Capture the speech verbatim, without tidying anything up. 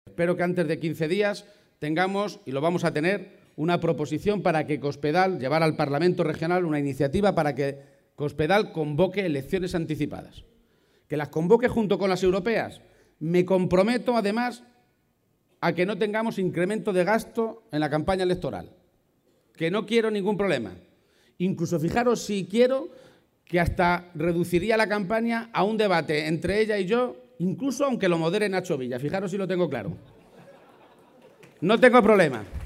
Espero que antes de quince días tengamos, y lo vamos a tener, una proposición para que Cospedal, llevar al Parlamento Regional una iniciativa para que Cospedal convoque elecciones anticipadas. Que las convoque junto con las europeas. Me comprometo, además, a que no tengamos incremento de gasto en la campaña electoral. Que no quiero ningún problema. Incluso, fijaros, si quiero, que hasta reduciría la campaña a un debate entre ella y yo, incluso aunque lo modere Nacho Villa. Fijaros si lo tengo claro. No tengo problema.